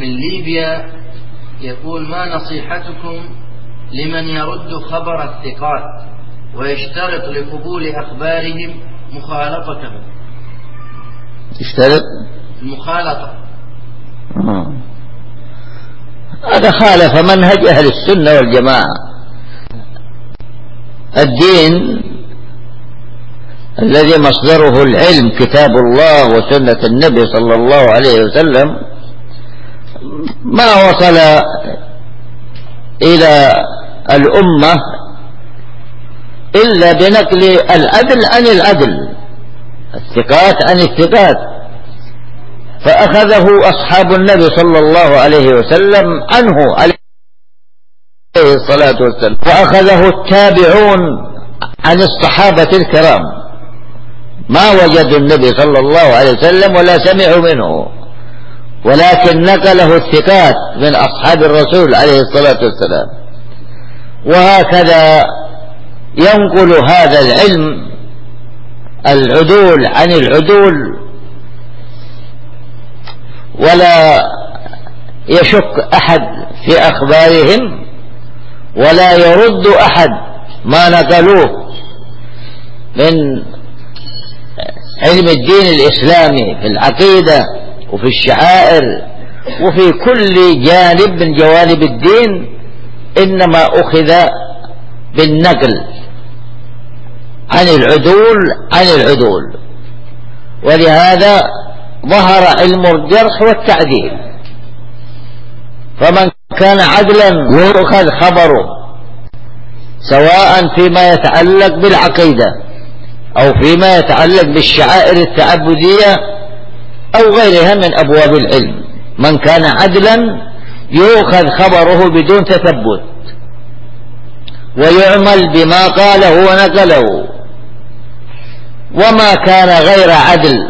من ليبيا يقول: ما نصيحتكم لمن يرد خبر الثقات ويشترط لقبول أخبارهم مخالطتهم؟ يشترط المخالطة. هذا خالف منهج أهل السنة والجماعة. الدين الذي مصدره العلم كتاب الله وسنة النبي صلى الله عليه وسلم ما وصل إلى الأمة إلا بنقل العدل عن العدل، الثقات عن الثقات، فأخذه أصحاب النبي صلى الله عليه وسلم عنه عليه الصلاة والسلام، وأخذه التابعون عن الصحابة الكرام، ما وجدوا النبي صلى الله عليه وسلم ولا سمعوا منه، ولكن نقله الثقات من أصحاب الرسول عليه الصلاة والسلام. وهكذا ينقل هذا العلم العدول عن العدول، ولا يشك أحد في أخبارهم، ولا يرد أحد ما نقلوه من علم الدين الإسلامي في العقيدة وفي الشعائر وفي كل جانب من جوانب الدين، إنما أخذ بالنقل عن العدول عن العدول. ولهذا ظهر علم الجرح والتعديل، فمن كان عدلا يؤخذ خبره سواء فيما يتعلق بالعقيدة أو فيما يتعلق بالشعائر التعبدية أو غيرها من أبواب العلم. من كان عدلا يؤخذ خبره بدون تثبت ويعمل بما قاله ونقله، وما كان غير عدل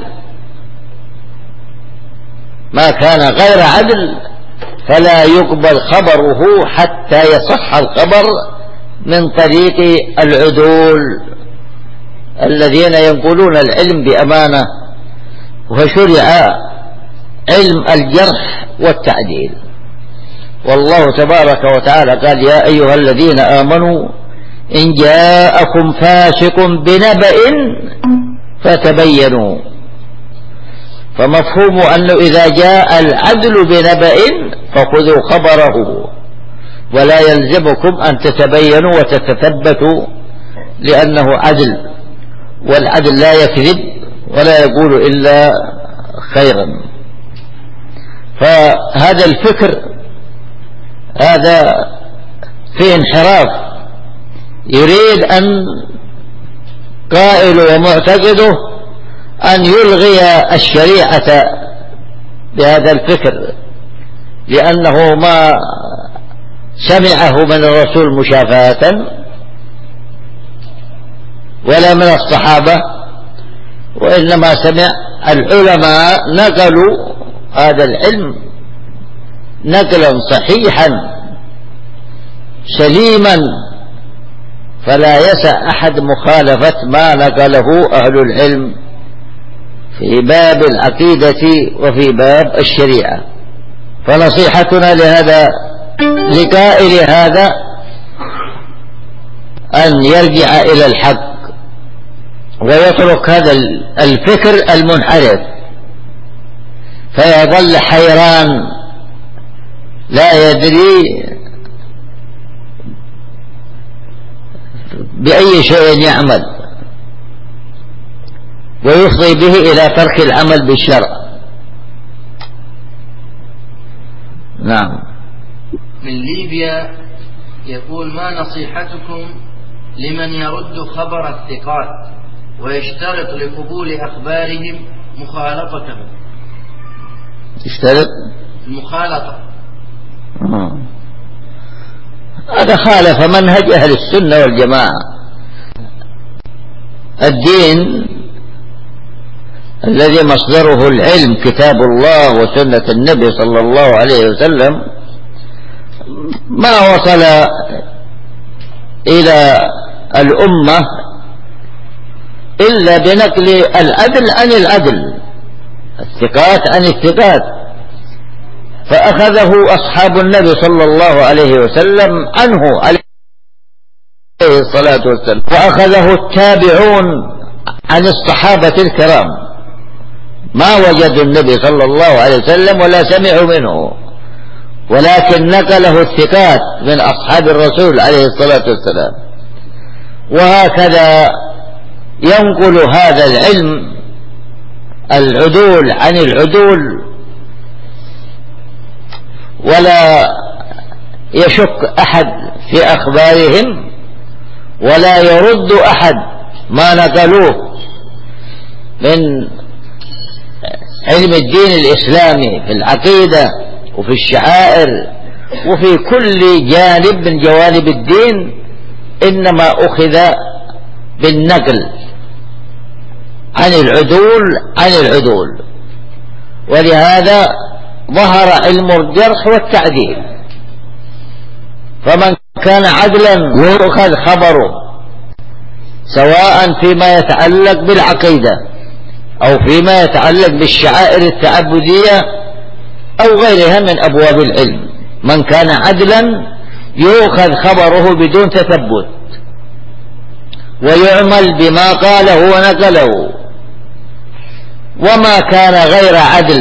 فلا يقبل خبره حتى يصح الخبر من طريق العدول الذين ينقلون العلم بأمانة. وشرع علم الجرح والتعديل، والله تبارك وتعالى قال: يا أيها الذين آمنوا إن جاءكم فاسق بنبأ فتبينوا. فمفهوم أنه إذا جاء العدل بنبأ فخذوا خبره، ولا يلزمكم أن تتبينوا وتتثبتوا، لأنه عدل، والعدل لا يكذب ولا يقول إلا خيرا. فهذا الفكر هذا فيه انحراف، يريد أن قائل ومعتقده أن يلغي الشريعة بهذا الفكر، لأنه ما سمعه من الرسول مشافهة ولا من الصحابة، وإنما سمع العلماء نقلوا هذا العلم نقلا صحيحا سليما، فلا يسع أحد مخالفة ما نقله أهل العلم في باب العقيدة وفي باب الشريعة. فنصيحتنا لقائل هذا أن يرجع إلى الحق ويترك هذا الفكر المنحرف، فيظل حيران لا يدري بأي شيء يعمل، ويفضي به إلى ترك العمل بالشرع. نعم. من ليبيا يقول: ما نصيحتكم لمن يرد خبر الثقات ويشترط لقبول أخبارهم مخالطتهم؟ يشترط المخالطة. هذا خالف منهج أهل السنة والجماعة. الدين الذي مصدره العلم كتاب الله وسنة النبي صلى الله عليه وسلم ما وصل إلى الأمة إلا بنقل العدل عن العدل، الثقات عن الثقات، فأخذه أصحاب النبي صلى الله عليه وسلم عنه عليه الصلاة والسلام، وأخذه التابعون عن الصحابة الكرام، ما وجدوا النبي صلى الله عليه وسلم ولا سمعوا منه، ولكن نقله الثقات من أصحاب الرسول عليه الصلاة والسلام. وهكذا ينقل هذا العلم العدول عن العدول، ولا يشك أحد في أخبارهم، ولا يرد أحد ما نقلوه من علم الدين الإسلامي في العقيدة وفي الشعائر وفي كل جانب من جوانب الدين، إنما أخذ بالنقل عن العدول. ولهذا ظهر علم الجرح والتعديل، فمن كان عدلا يؤخذ خبره سواء فيما يتعلق بالعقيدة أو فيما يتعلق بالشعائر التعبدية أو غيرها من أبواب العلم. من كان عدلا يؤخذ خبره بدون تثبت ويعمل بما قاله ونقله، وما كان غير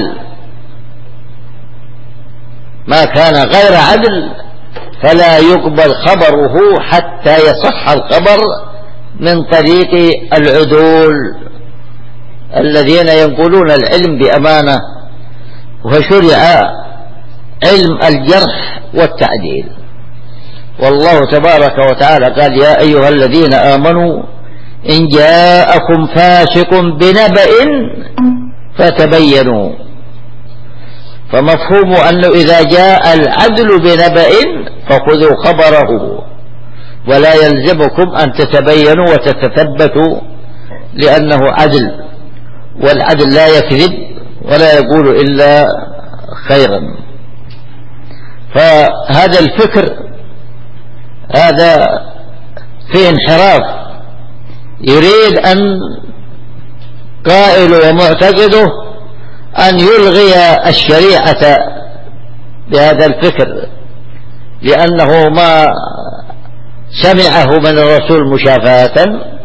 عدل فلا يقبل خبره حتى يصح الخبر من طريق العدول الذين ينقلون العلم بأمانة. وشرع علم الجرح والتعديل. والله تبارك وتعالى قال: يا أيها الذين آمنوا إن جاءكم فاسق بنبأ فتبينوا. فمفهوم أنه إذا جاء العدل بنبأ فخذوا خبره، ولا يلزمكم أن تتبينوا وتتثبتوا، لأنه عدل، والعدل لا يكذب ولا يقول إلا خيرا. فهذا الفكر هذا فيه انحراف، يريد أن قائل ومعتقده أن يلغي الشريعة بهذا الفكر، لأنه ما سمعه من الرسول مشافهة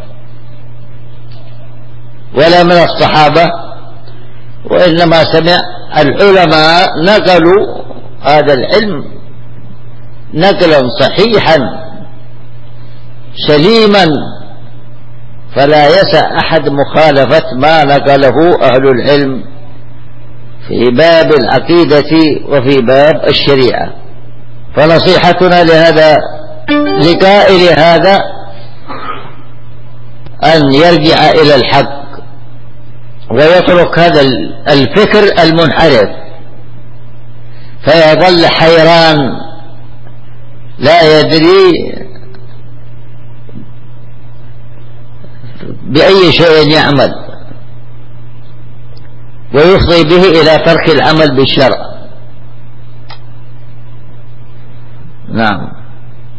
ولا من الصحابة، وإنما سمع العلماء نقلوا هذا العلم نقلا صحيحا سليما، فلا يسع أحد مخالفة ما نقله أهل العلم في باب العقيدة وفي باب الشريعة. فنصيحتنا لقائل هذا أن يرجع إلى الحق ويترك هذا الفكر المنحرف، فيظل حيران لا يدري بأي شيء يعمل، ويفضي به إلى ترك العمل بالشرع. نعم.